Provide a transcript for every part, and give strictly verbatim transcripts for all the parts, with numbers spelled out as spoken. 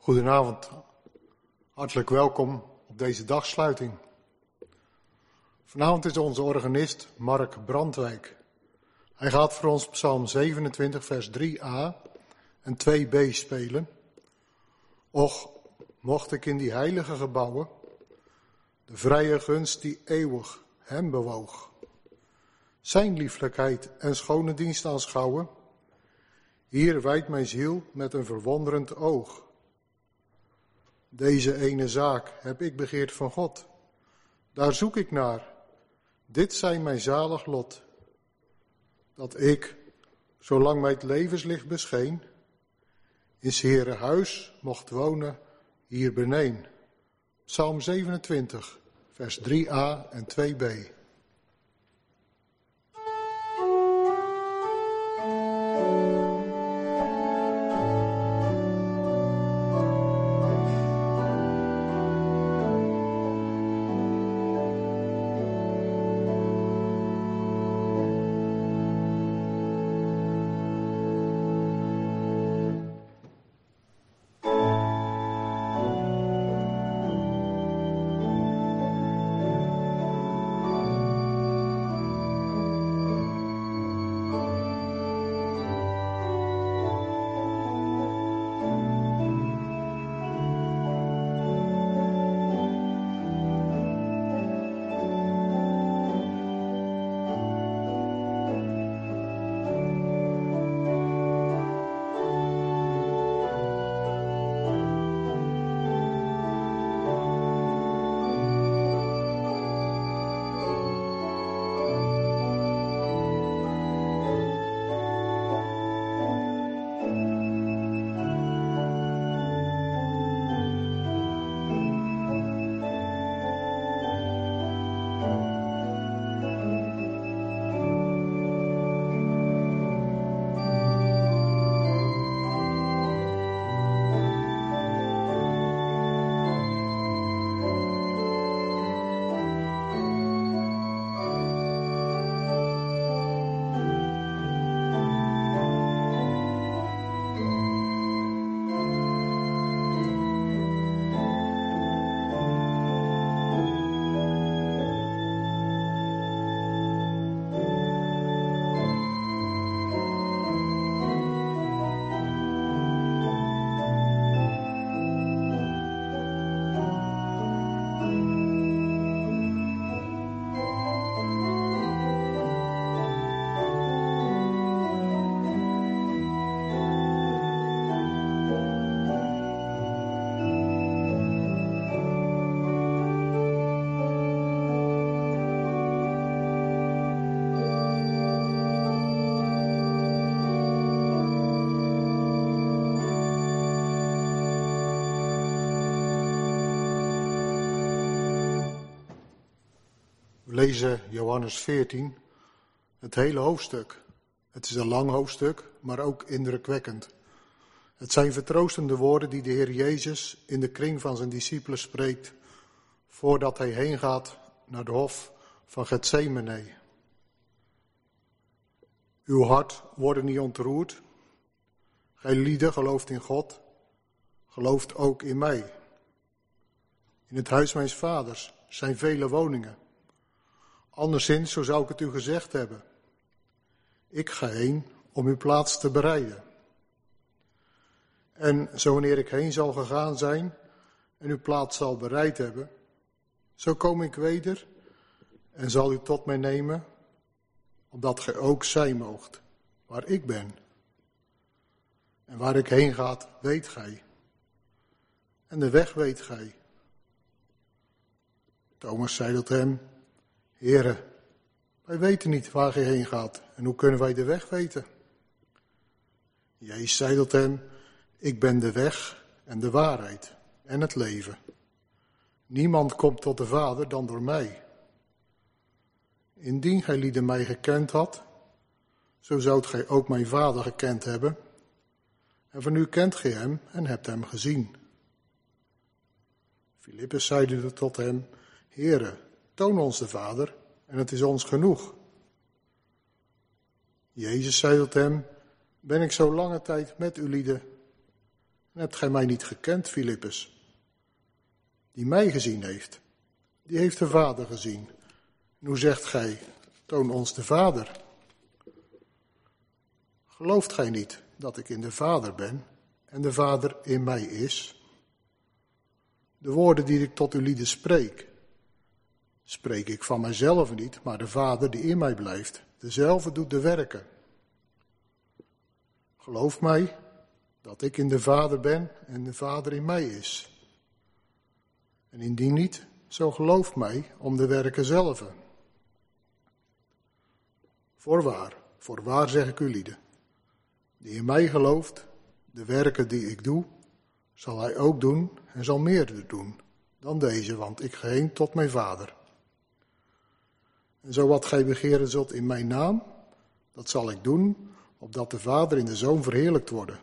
Goedenavond, hartelijk welkom op deze dagsluiting. Vanavond is onze organist Mark Brandwijk. Hij gaat voor ons Psalm zevenentwintig vers drie a en twee b spelen. Och, mocht ik in die heilige gebouwen de vrije gunst die eeuwig hem bewoog, zijn lieflijkheid en schone dienst aanschouwen. Hier wijdt mijn ziel met een verwonderend oog. Deze ene zaak heb ik begeerd van God, daar zoek ik naar. Dit zij mijn zalig lot, dat ik, zolang mij het levenslicht bescheen, in 's Heere huis mocht wonen hier beneen. Psalm zevenentwintig, vers drie a en twee b. We lezen Johannes veertien, het hele hoofdstuk. Het is een lang hoofdstuk, maar ook indrukwekkend. Het zijn vertroostende woorden die de Heer Jezus in de kring van zijn discipelen spreekt, voordat hij heen gaat naar de hof van Getsemane. Uw hart wordt niet ontroerd. Gij lieden gelooft in God, gelooft ook in mij. In het huis mijns vaders zijn vele woningen. Anderszins, zo zou ik het u gezegd hebben. Ik ga heen om uw plaats te bereiden. En zo wanneer ik heen zal gegaan zijn en uw plaats zal bereid hebben, zo kom ik weder en zal u tot mij nemen, opdat gij ook zijn moogt, waar ik ben. En waar ik heen gaat, weet gij. En de weg weet gij. Thomas zei tot hem, Heere, wij weten niet waar gij heen gaat en hoe kunnen wij de weg weten? Jezus zei tot hem, ik ben de weg en de waarheid en het leven. Niemand komt tot de Vader dan door mij. Indien gij lieden mij gekend had, zo zoudt gij ook mijn Vader gekend hebben. En van nu kent gij hem en hebt hem gezien. Filippus zeide tot hem, Heere, toon ons de Vader en het is ons genoeg. Jezus zei tot hem, ben ik zo lange tijd met u lieden En hebt gij mij niet gekend, Filippus? Die mij gezien heeft, die heeft de Vader gezien. En hoe zegt gij, toon ons de Vader? Gelooft gij niet dat ik in de Vader ben en de Vader in mij is? De woorden die ik tot u lieden spreek, spreek ik van mijzelf niet, maar de Vader die in mij blijft, dezelfde doet de werken. Geloof mij dat ik in de Vader ben en de Vader in mij is. En indien niet, zo gelooft mij om de werken zelf. Voorwaar, voorwaar zeg ik u lieden, die in mij gelooft, de werken die ik doe, zal hij ook doen en zal meer doen dan deze, want ik ga heen tot mijn Vader. En zo wat gij begeren zult in mijn naam, dat zal ik doen, opdat de Vader in de Zoon verheerlijkt worden.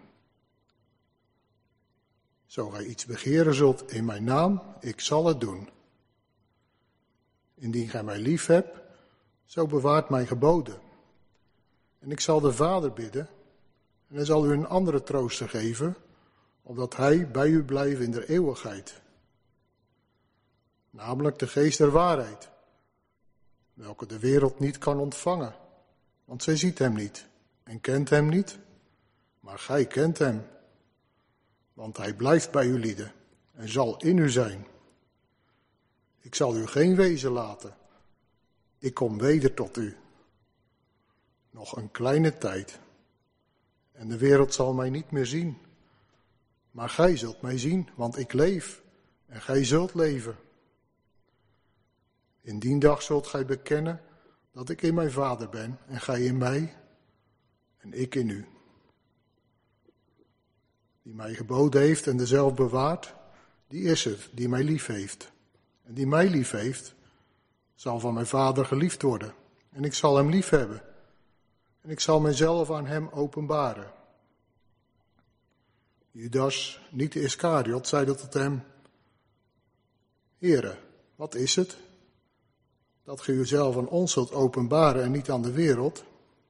Zo gij iets begeren zult in mijn naam, ik zal het doen. Indien gij mij lief hebt, zo bewaart mijn geboden. En ik zal de Vader bidden, en hij zal u een andere trooster geven, opdat hij bij u blijft in de eeuwigheid. Namelijk de geest der waarheid, welke de wereld niet kan ontvangen, want zij ziet hem niet en kent hem niet, maar gij kent hem, want hij blijft bij u lieden en zal in u zijn. Ik zal u geen wezen laten, ik kom weder tot u. Nog een kleine tijd, en de wereld zal mij niet meer zien, maar gij zult mij zien, want ik leef en gij zult leven. In die dag zult gij bekennen dat ik in mijn Vader ben en gij in mij en ik in u. Die mij geboden heeft en dezelfde bewaart, die is het die mij lief heeft. En die mij lief heeft, zal van mijn Vader geliefd worden. En ik zal hem lief hebben. En ik zal mijzelf aan hem openbaren. Judas, niet de Iskariot, zeide tot hem: Heere, wat is het? Dat ge uzelf aan ons zult openbaren en niet aan de wereld.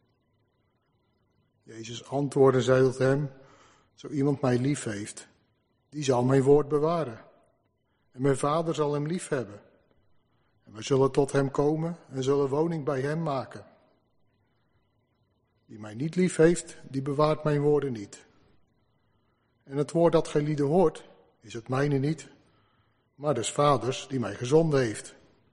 Jezus antwoordde en zei tot hem: Zo iemand mij lief heeft, die zal mijn woord bewaren. En mijn Vader zal hem lief hebben. En wij zullen tot hem komen en zullen woning bij hem maken. Die mij niet lief heeft, die bewaart mijn woorden niet. En het woord dat gij lieden hoort, is het mijne niet, maar des Vaders die mij gezonden heeft.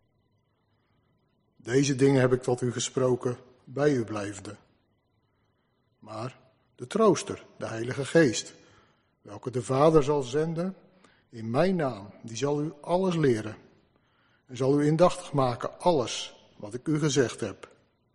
Deze dingen heb ik tot u gesproken, bij u blijvende. Maar de trooster, de Heilige Geest, welke de Vader zal zenden, in mijn naam, die zal u alles leren. En zal u indachtig maken alles wat ik u gezegd heb.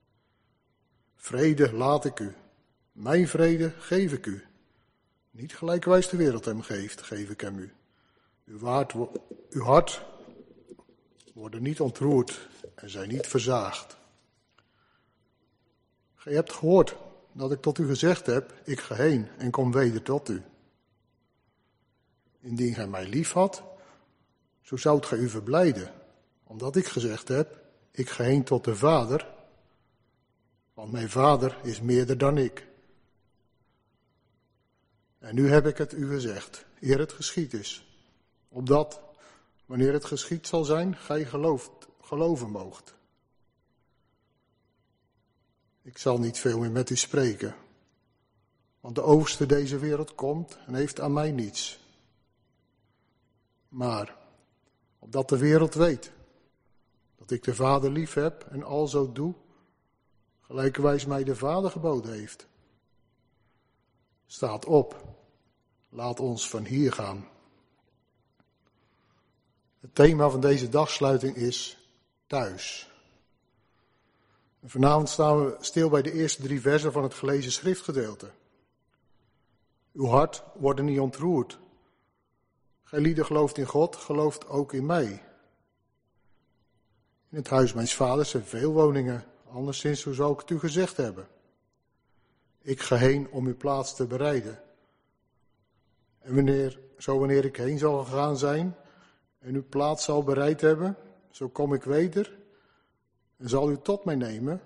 Vrede laat ik u, mijn vrede geef ik u. Niet gelijkwijs de wereld hem geeft, geef ik hem u. Uw, waard, uw hart wordt niet ontroerd en zij niet verzaagd. Gij hebt gehoord dat ik tot u gezegd heb, ik ga heen en kom weder tot u. Indien gij mij lief had, zo zoudt gij u verblijden, omdat ik gezegd heb, ik ga heen tot de Vader, want mijn Vader is meerder dan ik. En nu heb ik het u gezegd, eer het geschied is, opdat, wanneer het geschied zal zijn, gij gelooft, geloven moogt. Ik zal niet veel meer met u spreken, want de overste deze wereld komt en heeft aan mij niets. Maar, opdat de wereld weet, dat ik de Vader lief heb en alzo doe, gelijkerwijs mij de Vader geboden heeft. Staat op, laat ons van hier gaan. Het thema van deze dagsluiting is thuis. En vanavond staan we stil bij de eerste drie versen van het gelezen schriftgedeelte. Uw hart wordt niet ontroerd. Gij lieden gelooft in God, gelooft ook in mij. In het huis mijns vaders zijn veel woningen, anderszins zo zou ik het u gezegd hebben. Ik ga heen om uw plaats te bereiden. En wanneer, zo wanneer ik heen zal gegaan zijn en uw plaats zal bereid hebben, zo kom ik weder en zal u tot mij nemen,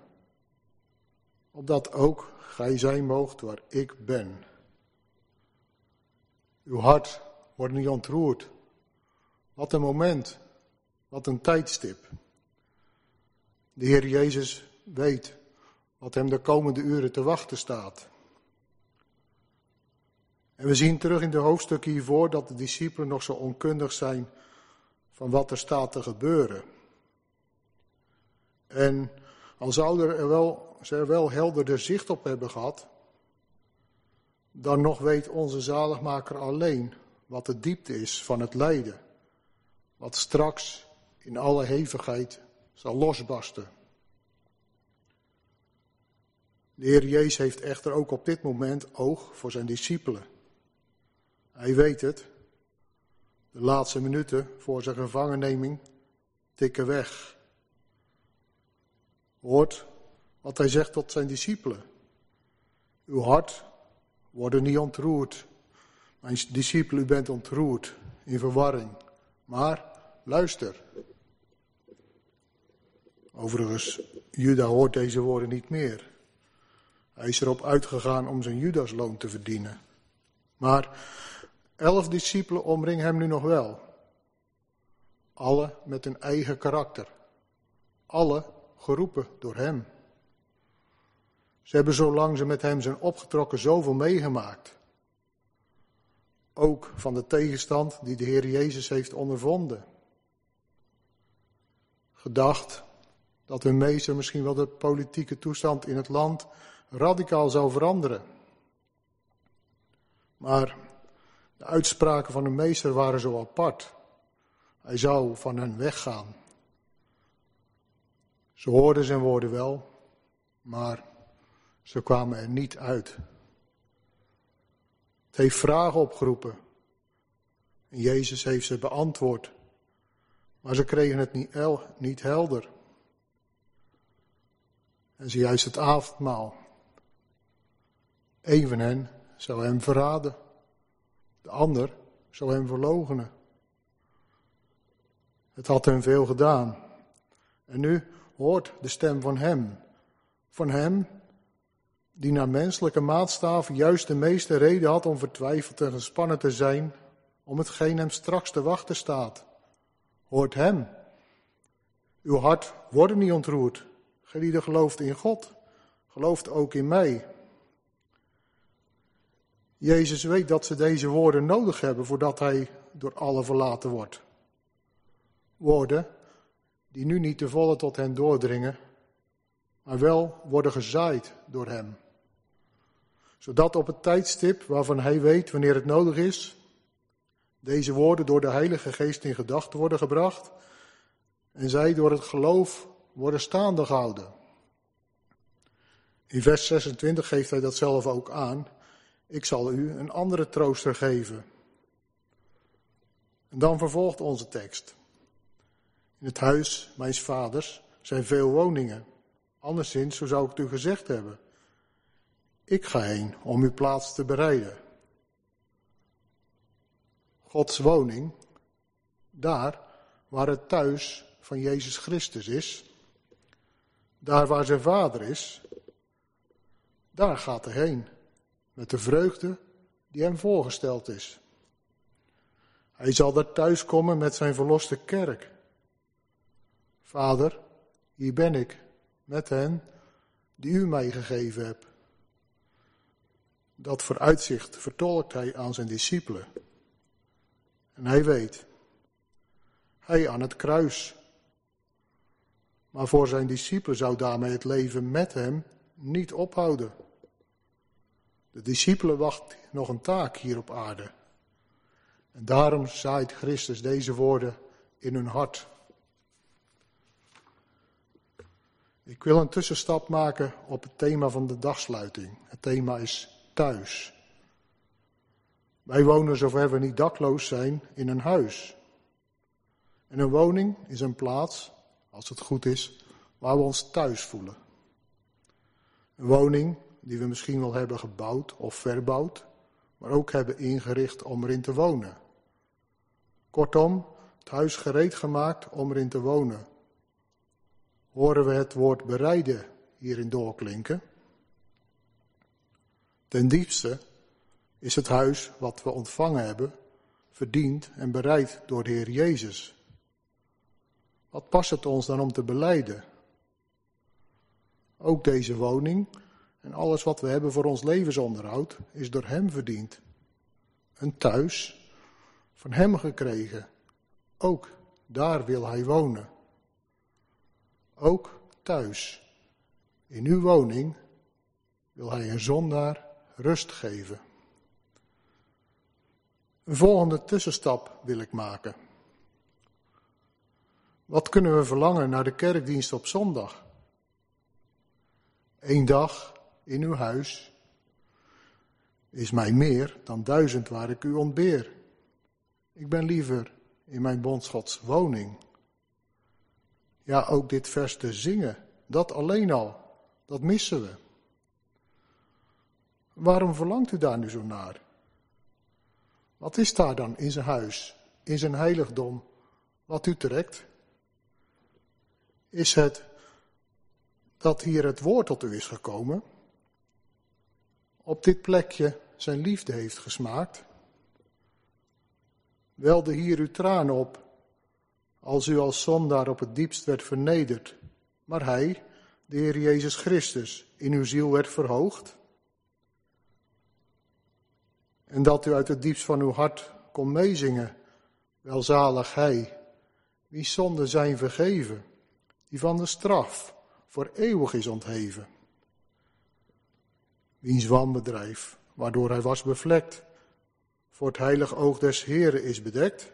opdat ook gij zijn moogt waar ik ben. Uw hart wordt niet ontroerd. Wat een moment. Wat een tijdstip. De Heer Jezus weet wat hem de komende uren te wachten staat. En we zien terug in de hoofdstukken hiervoor dat de discipelen nog zo onkundig zijn van wat er staat te gebeuren. En al zouden er wel, ze er wel helderder zicht op hebben gehad, dan nog weet onze zaligmaker alleen wat de diepte is van het lijden, wat straks in alle hevigheid zal losbarsten. De Heer Jezus heeft echter ook op dit moment oog voor zijn discipelen. Hij weet het, de laatste minuten voor zijn gevangenneming tikken weg. Hoort wat hij zegt tot zijn discipelen. Uw hart wordt niet ontroerd. Mijn discipelen, u bent ontroerd, in verwarring. Maar luister. Overigens, Juda hoort deze woorden niet meer. Hij is erop uitgegaan om zijn Judasloon te verdienen. Maar elf discipelen omringen hem nu nog wel. Alle met een eigen karakter. Alle geroepen door hem. Ze hebben zolang ze met hem zijn opgetrokken zoveel meegemaakt. Ook van de tegenstand die de Heer Jezus heeft ondervonden. Gedacht dat hun meester misschien wel de politieke toestand in het land radicaal zou veranderen. Maar de uitspraken van de meester waren zo apart. Hij zou van hen weggaan. Ze hoorden zijn woorden wel, maar ze kwamen er niet uit. Het heeft vragen opgeroepen. En Jezus heeft ze beantwoord. Maar ze kregen het niet, el, niet helder. En ze juist het avondmaal. Eén van hen zou hem verraden. De ander zou hem verloochenen. Het had hem veel gedaan. En nu hoort de stem van hem. Van hem die naar menselijke maatstaven juist de meeste reden had om vertwijfeld en gespannen te zijn om hetgeen hem straks te wachten staat. Hoort hem. Uw hart wordt niet ontroerd. Gelieden gelooft in God. Gelooft ook in mij. Jezus weet dat ze deze woorden nodig hebben voordat hij door allen verlaten wordt. Woorden die nu niet te volle tot hen doordringen, maar wel worden gezaaid door hem. Zodat op het tijdstip waarvan hij weet wanneer het nodig is, deze woorden door de Heilige Geest in gedachten worden gebracht en zij door het geloof worden staande gehouden. In vers zesentwintig geeft hij dat zelf ook aan. Ik zal u een andere trooster geven. En dan vervolgt onze tekst. In het huis mijns vaders zijn veel woningen. Anderszins, zo zou ik het u gezegd hebben. Ik ga heen om uw plaats te bereiden. Gods woning, daar waar het thuis van Jezus Christus is, daar waar zijn vader is, daar gaat hij heen. Met de vreugde die hem voorgesteld is. Hij zal daar thuiskomen met zijn verloste kerk. Vader, hier ben ik, met hen die u mij gegeven hebt. Dat vooruitzicht vertolkt hij aan zijn discipelen. En hij weet, hij aan het kruis. Maar voor zijn discipelen zou daarmee het leven met hem niet ophouden. De discipelen wacht nog een taak hier op aarde. En daarom zaait Christus deze woorden in hun hart. Ik wil een tussenstap maken op het thema van de dagsluiting. Het thema is thuis. Wij wonen, zover we niet dakloos zijn, in een huis. En een woning is een plaats, als het goed is, waar we ons thuis voelen. Een woning die we misschien wel hebben gebouwd of verbouwd, maar ook hebben ingericht om erin te wonen. Kortom, het huis gereed gemaakt om erin te wonen. Horen we het woord bereiden hierin doorklinken? Ten diepste is het huis wat we ontvangen hebben, verdiend en bereid door de Heer Jezus. Wat past het ons dan om te belijden? Ook deze woning en alles wat we hebben voor ons levensonderhoud is door Hem verdiend. Een thuis van Hem gekregen. Ook daar wil Hij wonen. Ook thuis, in uw woning, wil Hij een zondaar rust geven. Een volgende tussenstap wil ik maken. Wat kunnen we verlangen naar de kerkdienst op zondag? Eén dag in uw huis is mij meer dan duizend waar ik u ontbeer. Ik ben liever in mijn bondsgods woning. Ja, ook dit vers te zingen, dat alleen al, dat missen we. Waarom verlangt u daar nu zo naar? Wat is daar dan in zijn huis, in zijn heiligdom, wat u trekt? Is het dat hier het woord tot u is gekomen, op dit plekje zijn liefde heeft gesmaakt? Welde hier uw tranen op, als u als zondaar op het diepst werd vernederd, maar Hij, de Heer Jezus Christus, in uw ziel werd verhoogd? En dat u uit het diepst van uw hart kon meezingen, welzalig Hij, wie zonden zijn vergeven, die van de straf voor eeuwig is ontheven. Wiens wanbedrijf, waardoor hij was bevlekt, voor het heilig oog des Heeren is bedekt.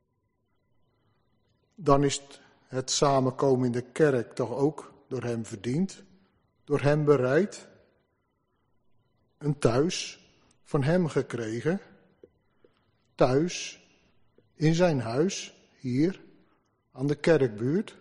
Dan is het samenkomen in de kerk toch ook door Hem verdiend, door Hem bereid, een thuis van Hem gekregen, thuis in zijn huis, hier aan de kerkbuurt.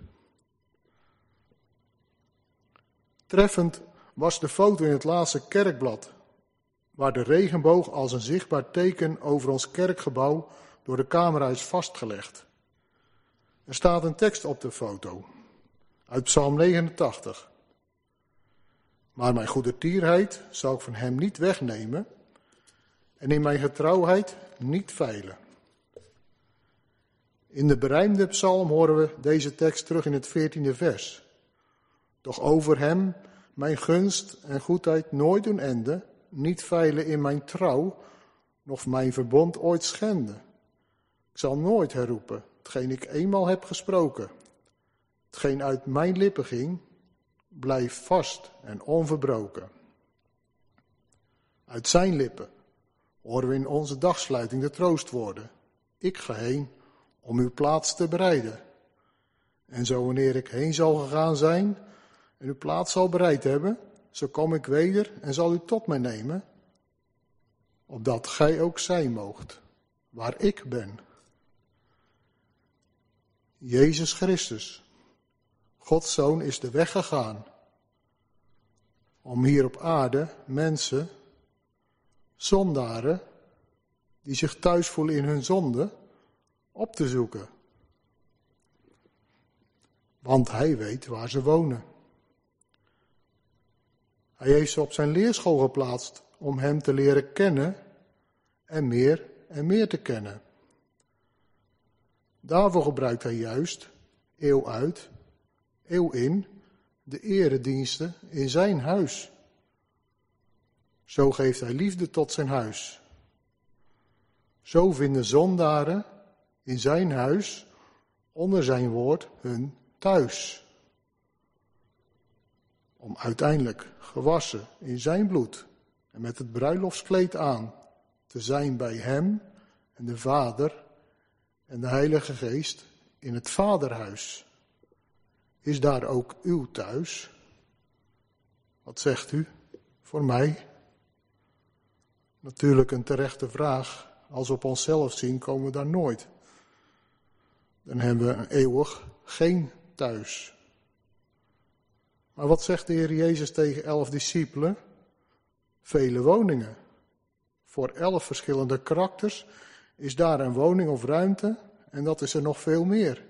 Treffend was de foto in het laatste kerkblad, waar de regenboog als een zichtbaar teken over ons kerkgebouw door de camera is vastgelegd. Er staat een tekst op de foto, uit Psalm negenentachtig. Maar mijn goedertierheid zal ik van Hem niet wegnemen en in mijn getrouwheid niet veilen. In de berijmde psalm horen we deze tekst terug in het veertiende vers. Doch over Hem mijn gunst en goedheid nooit doen enden, niet veilen in mijn trouw, noch mijn verbond ooit schenden. Ik zal nooit herroepen, hetgeen ik eenmaal heb gesproken. Hetgeen uit mijn lippen ging, blijft vast en onverbroken. Uit zijn lippen horen we in onze dagsluiting de troostwoorden. Ik ga heen om uw plaats te bereiden. En zo wanneer ik heen zal gegaan zijn en uw plaats zal bereid hebben, zo kom ik weder en zal u tot mij nemen, opdat gij ook zijn moogt, waar ik ben. Jezus Christus, Gods Zoon, is de weg gegaan om hier op aarde mensen, zondaren, die zich thuis voelen in hun zonde, op te zoeken. Want Hij weet waar ze wonen. Hij heeft ze op zijn leerschool geplaatst om Hem te leren kennen en meer en meer te kennen. Daarvoor gebruikt Hij juist, eeuw uit, eeuw in, de erediensten in zijn huis. Zo geeft Hij liefde tot zijn huis. Zo vinden zondaren in zijn huis, onder zijn woord, hun thuis. Om uiteindelijk gewassen in zijn bloed en met het bruiloftskleed aan te zijn bij Hem en de Vader en de Heilige Geest in het Vaderhuis. Is daar ook uw thuis? Wat zegt u voor mij? Natuurlijk een terechte vraag. Als we op onszelf zien, komen we daar nooit. Dan hebben we een eeuwig geen thuis. Maar wat zegt de Heer Jezus tegen elf discipelen? Vele woningen. Voor elf verschillende karakters is daar een woning of ruimte en dat is er nog veel meer.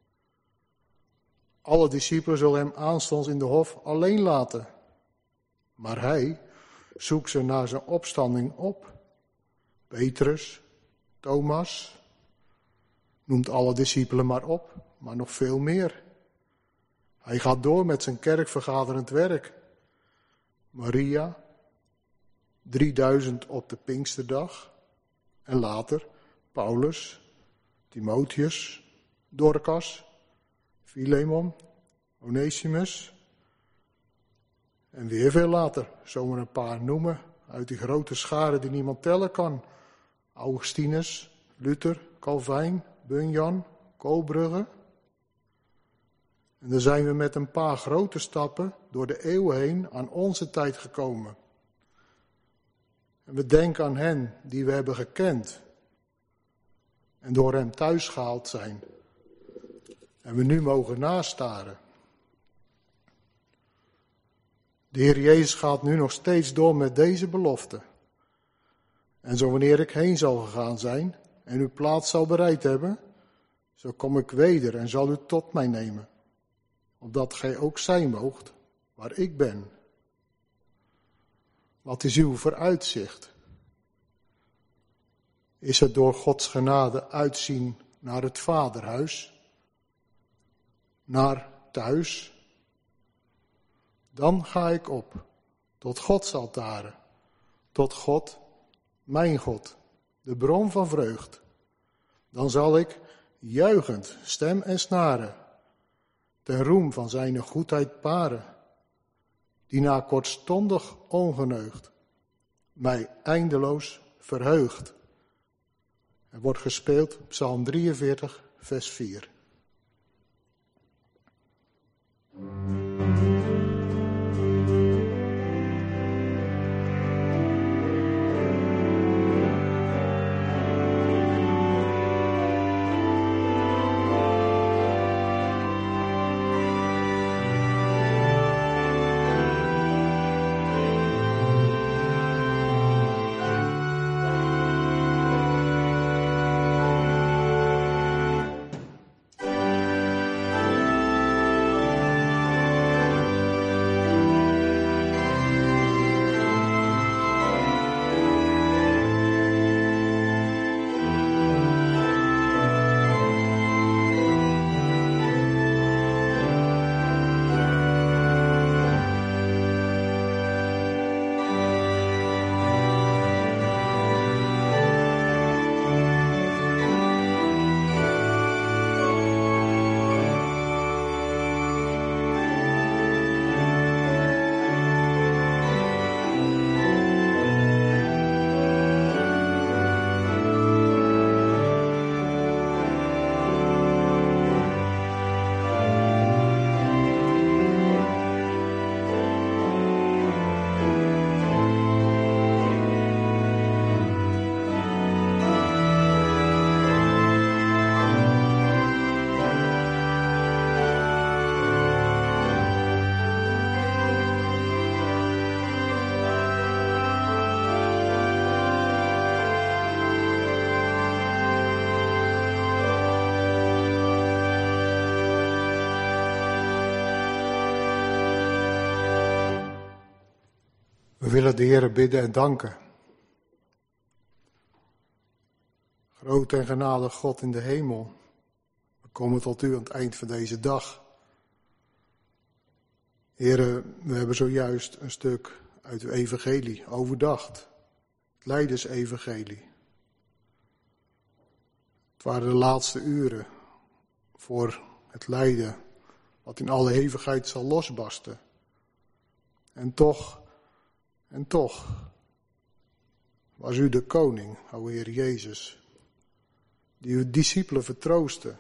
Alle discipelen zullen Hem aanstonds in de hof alleen laten. Maar Hij zoekt ze na zijn opstanding op. Petrus, Thomas, noemt alle discipelen maar op, maar nog veel meer. Hij gaat door met zijn kerkvergaderend werk. Maria, drieduizend op de Pinksterdag en later Paulus, Timotheus, Dorcas, Filemon, Onesimus en weer veel later, zomaar een paar noemen uit die grote scharen die niemand tellen kan. Augustinus, Luther, Calvijn, Bunyan, Koolbrugge. En dan zijn we met een paar grote stappen door de eeuwen heen aan onze tijd gekomen. En we denken aan hen die we hebben gekend en door hem thuis gehaald zijn. En we nu mogen nastaren. De Heer Jezus gaat nu nog steeds door met deze belofte. En zo wanneer ik heen zal gegaan zijn en uw plaats zal bereid hebben, zo kom ik weder en zal u tot mij nemen, opdat gij ook zijn moogt waar ik ben. Wat is uw vooruitzicht? Is het door Gods genade uitzien naar het vaderhuis? Naar thuis? Dan ga ik op tot Gods altaren, tot God, mijn God, de bron van vreugd. Dan zal ik juichend stem en snaren, ten roem van zijn goedheid paren, die na kortstondig ongeneugt mij eindeloos verheugt. Er wordt gespeeld Psalm drieënveertig, vers vier. We willen de Heer bidden en danken. Groot en genadig God in de hemel, we komen tot u aan het eind van deze dag. Heere, we hebben zojuist een stuk uit uw evangelie overdacht. Het Lijdensevangelie. Het waren de laatste uren voor het lijden, wat in alle hevigheid zal losbarsten. En toch, en toch, was u de koning, o Heer Jezus, die uw discipelen vertroostte,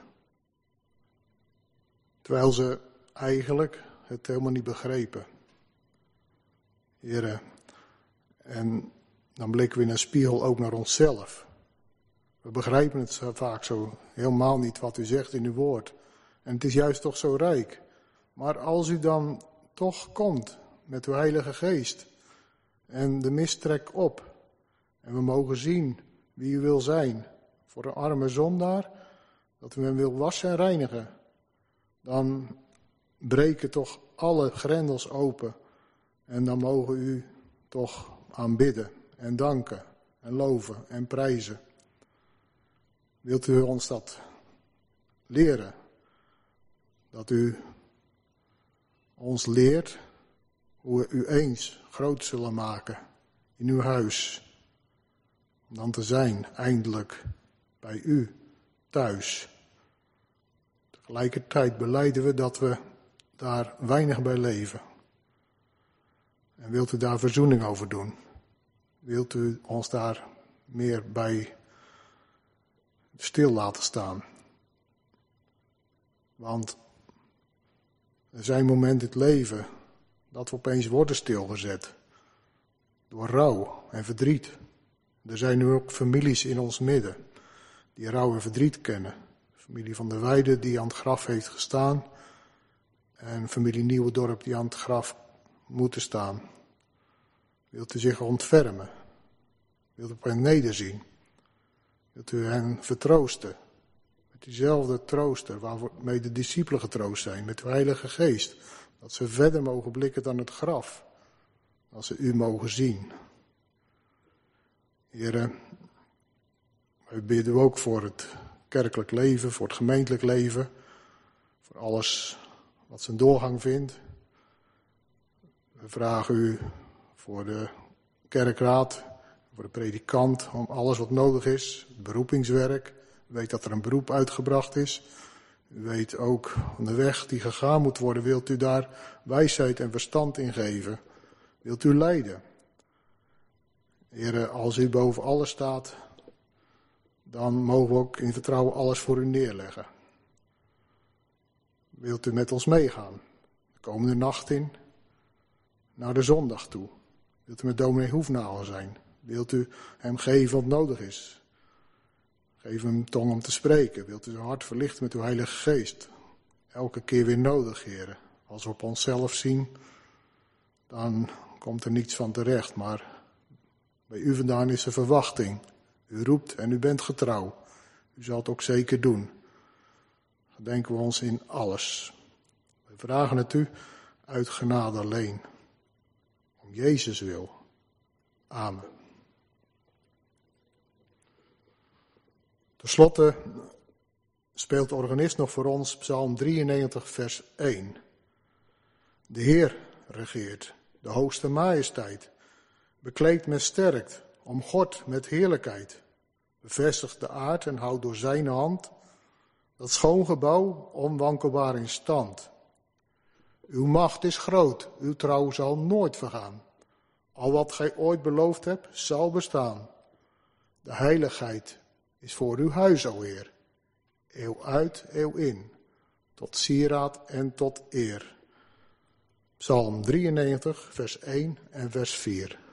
terwijl ze eigenlijk het helemaal niet begrepen. Heere, en dan blikken we in een spiegel ook naar onszelf. We begrijpen het vaak zo helemaal niet wat u zegt in uw woord. En het is juist toch zo rijk. Maar als u dan toch komt met uw Heilige Geest en de mist trekt op en we mogen zien wie u wil zijn voor een arme zondaar, dat u hem wil wassen en reinigen, dan breken toch alle grendels open en dan mogen u toch aanbidden en danken en loven en prijzen. Wilt u ons dat leren? Dat u ons leert hoe we u eens groot zullen maken in uw huis. Om dan te zijn, eindelijk, bij u thuis. Tegelijkertijd belijden we dat we daar weinig bij leven. En wilt u daar verzoening over doen? Wilt u ons daar meer bij stil laten staan? Want er zijn momenten in het leven dat we opeens worden stilgezet. Door rouw en verdriet. Er zijn nu ook families in ons midden die rouw en verdriet kennen. Familie van der Weijden die aan het graf heeft gestaan. En familie Nieuwendorp die aan het graf moeten staan. Wilt u zich ontfermen? Wilt u op hen nederzien? Wilt u hen vertroosten? Met diezelfde trooster waarmee de discipelen getroost zijn. Met uw Heilige Geest. Dat ze verder mogen blikken dan het graf. Dat ze u mogen zien. Heren, wij bidden ook voor het kerkelijk leven, voor het gemeentelijk leven. Voor alles wat zijn doorgang vindt. We vragen u voor de kerkraad, voor de predikant, om alles wat nodig is. Het beroepingswerk. U weet dat er een beroep uitgebracht is. U weet ook van de weg die gegaan moet worden. Wilt u daar wijsheid en verstand in geven? Wilt u leiden? Heren, als u boven alles staat, dan mogen we ook in vertrouwen alles voor u neerleggen. Wilt u met ons meegaan? De komende nacht in, naar de zondag toe. Wilt u met dominee Hoefnagel zijn? Wilt u hem geven wat nodig is? Geef hem tong om te spreken. Wilt u zijn hart verlichten met uw Heilige Geest? Elke keer weer nodig, heren. Als we op onszelf zien, dan komt er niets van terecht. Maar bij u vandaan is er verwachting. U roept en u bent getrouw. U zal het ook zeker doen. Gedenken we ons in alles. We vragen het u uit genade alleen. Om Jezus wil. Amen. Ten slotte speelt de organist nog voor ons Psalm drieënnegentig vers één. De Heer regeert, de hoogste majesteit, bekleed met sterkt, omgord met heerlijkheid, bevestigt de aard en houdt door zijn hand dat schoon gebouw onwankelbaar in stand. Uw macht is groot, uw trouw zal nooit vergaan. Al wat gij ooit beloofd hebt, zal bestaan. De heiligheid is voor uw huis, o Heer. Eeuw uit, eeuw in, tot sieraad en tot eer. Psalm drieënnegentig, vers één en vers vier.